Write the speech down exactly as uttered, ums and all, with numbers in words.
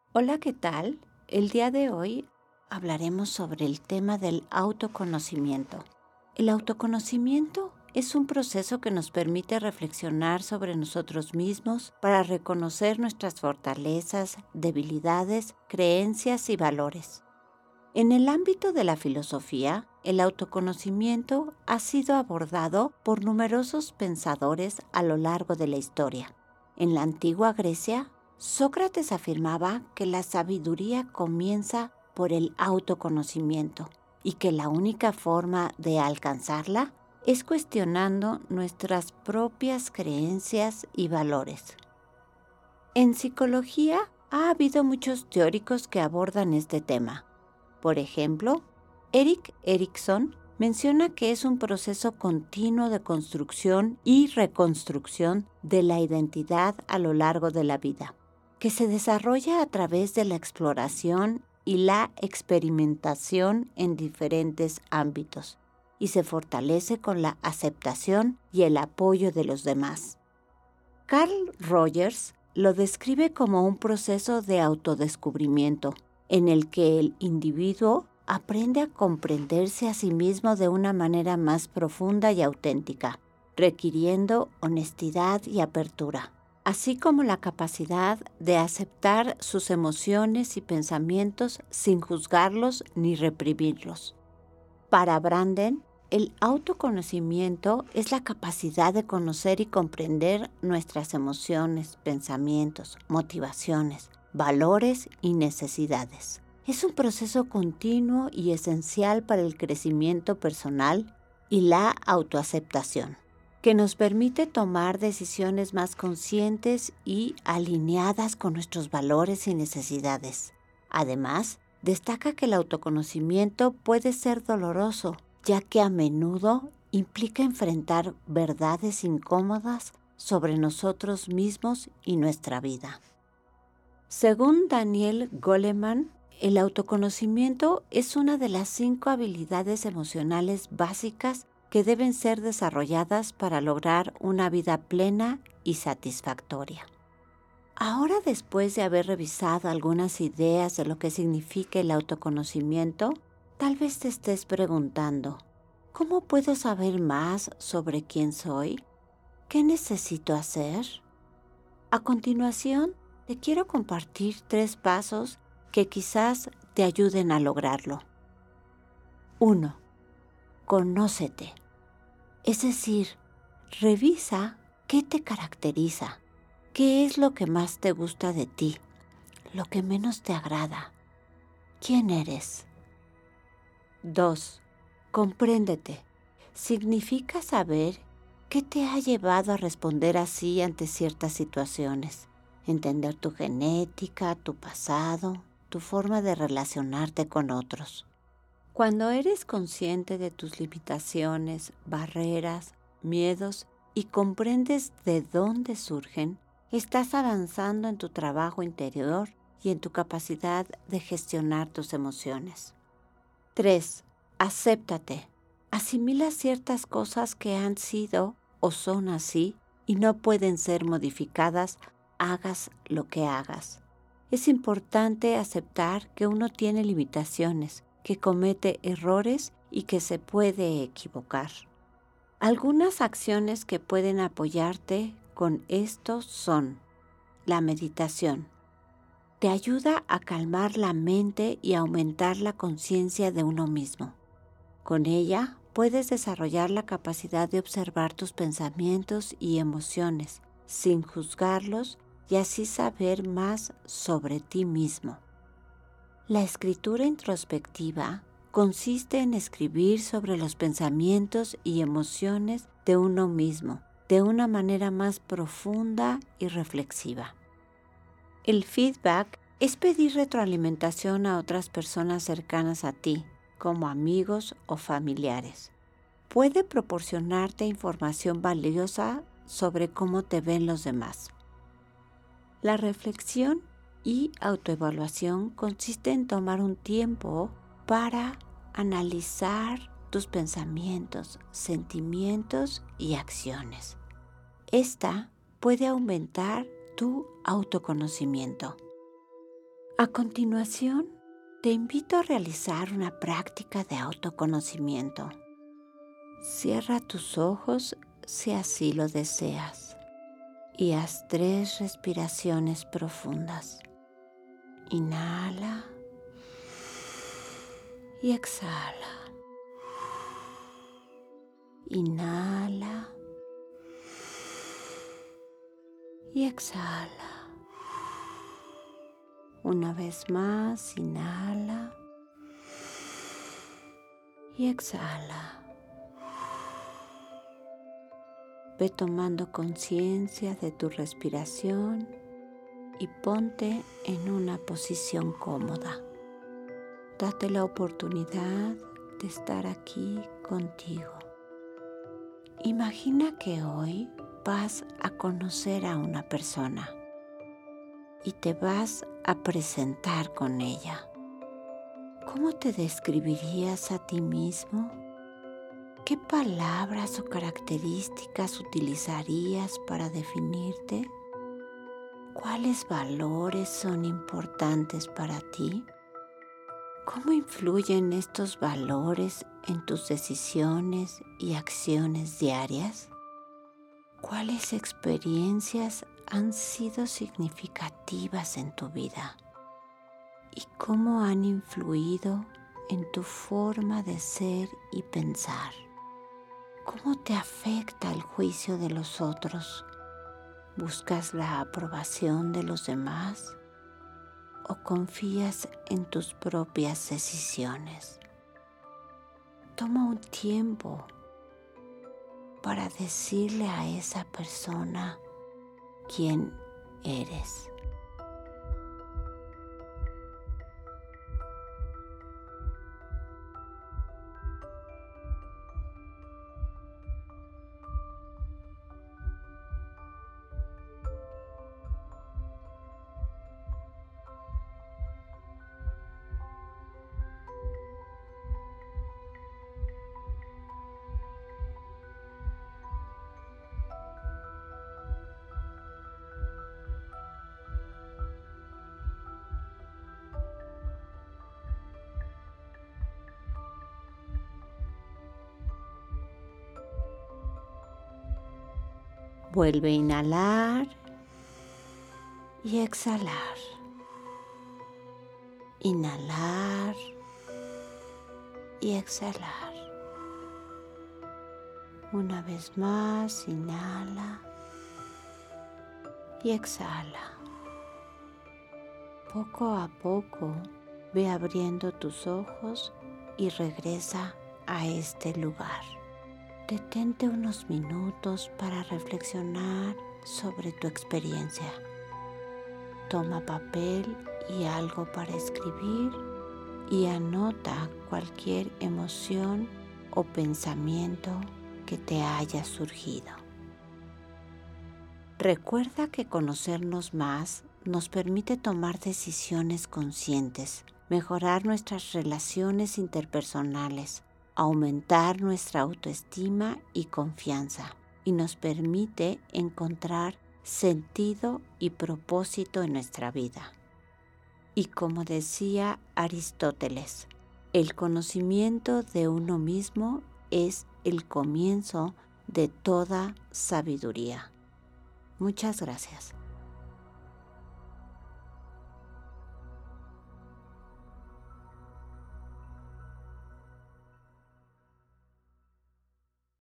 Hola, ¿qué tal? El día de hoy hablaremos sobre el tema del autoconocimiento. El autoconocimiento es un proceso que nos permite reflexionar sobre nosotros mismos para reconocer nuestras fortalezas, debilidades, creencias y valores. En el ámbito de la filosofía, el autoconocimiento ha sido abordado por numerosos pensadores a lo largo de la historia. En la antigua Grecia, Sócrates afirmaba que la sabiduría comienza por el autoconocimiento y que la única forma de alcanzarla es cuestionando nuestras propias creencias y valores. En psicología ha habido muchos teóricos que abordan este tema. Por ejemplo, Erik Erikson menciona que es un proceso continuo de construcción y reconstrucción de la identidad a lo largo de la vida, que se desarrolla a través de la exploración y la experimentación en diferentes ámbitos y se fortalece con la aceptación y el apoyo de los demás. Carl Rogers lo describe como un proceso de autodescubrimiento en el que el individuo aprende a comprenderse a sí mismo de una manera más profunda y auténtica, requiriendo honestidad y apertura, así como la capacidad de aceptar sus emociones y pensamientos sin juzgarlos ni reprimirlos. Para Branden, el autoconocimiento es la capacidad de conocer y comprender nuestras emociones, pensamientos, motivaciones, valores y necesidades. Es un proceso continuo y esencial para el crecimiento personal y la autoaceptación, que nos permite tomar decisiones más conscientes y alineadas con nuestros valores y necesidades. Además, destaca que el autoconocimiento puede ser doloroso, ya que a menudo implica enfrentar verdades incómodas sobre nosotros mismos y nuestra vida. Según Daniel Goleman, el autoconocimiento es una de las cinco habilidades emocionales básicas que deben ser desarrolladas para lograr una vida plena y satisfactoria. Ahora, después de haber revisado algunas ideas de lo que significa el autoconocimiento, tal vez te estés preguntando, ¿cómo puedo saber más sobre quién soy? ¿Qué necesito hacer? A continuación, te quiero compartir tres pasos que quizás te ayuden a lograrlo. uno. Conócete. Es decir, revisa qué te caracteriza, qué es lo que más te gusta de ti, lo que menos te agrada, quién eres. dos. Compréndete. Significa saber qué te ha llevado a responder así ante ciertas situaciones, entender tu genética, tu pasado, tu forma de relacionarte con otros. Cuando eres consciente de tus limitaciones, barreras, miedos y comprendes de dónde surgen, estás avanzando en tu trabajo interior y en tu capacidad de gestionar tus emociones. tres. Acéptate. Asimila ciertas cosas que han sido o son así y no pueden ser modificadas, hagas lo que hagas. Es importante aceptar que uno tiene limitaciones, que comete errores y que se puede equivocar. Algunas acciones que pueden apoyarte con esto son la meditación. Te ayuda a calmar la mente y aumentar la conciencia de uno mismo. Con ella puedes desarrollar la capacidad de observar tus pensamientos y emociones sin juzgarlos y así saber más sobre ti mismo. La escritura introspectiva consiste en escribir sobre los pensamientos y emociones de uno mismo de una manera más profunda y reflexiva. El feedback es pedir retroalimentación a otras personas cercanas a ti, como amigos o familiares. Puede proporcionarte información valiosa sobre cómo te ven los demás. La reflexión y autoevaluación consiste en tomar un tiempo para analizar tus pensamientos, sentimientos y acciones. Esta puede aumentar tu autoconocimiento. A continuación, te invito a realizar una práctica de autoconocimiento. Cierra tus ojos si así lo deseas y haz tres respiraciones profundas. Inhala y exhala. Inhala y exhala. Una vez más, inhala y exhala. Ve tomando conciencia de tu respiración y ponte en una posición cómoda. Date la oportunidad de estar aquí contigo. Imagina que hoy vas a conocer a una persona y te vas a presentar con ella. ¿Cómo te describirías a ti mismo? ¿Qué palabras o características utilizarías para definirte? ¿Cuáles valores son importantes para ti? ¿Cómo influyen estos valores en tus decisiones y acciones diarias? ¿Cuáles experiencias han sido significativas en tu vida? ¿Y cómo han influido en tu forma de ser y pensar? ¿Cómo te afecta el juicio de los otros? ¿Buscas la aprobación de los demás o confías en tus propias decisiones? Toma un tiempo para decirle a esa persona quién eres. Vuelve a inhalar y exhalar. Inhalar y exhalar. Una vez más, inhala y exhala. Poco a poco ve abriendo tus ojos y regresa a este lugar. Detente unos minutos para reflexionar sobre tu experiencia. Toma papel y algo para escribir y anota cualquier emoción o pensamiento que te haya surgido. Recuerda que conocernos más nos permite tomar decisiones conscientes, mejorar nuestras relaciones interpersonales, aumentar nuestra autoestima y confianza, y nos permite encontrar sentido y propósito en nuestra vida. Y como decía Aristóteles, el conocimiento de uno mismo es el comienzo de toda sabiduría. Muchas gracias.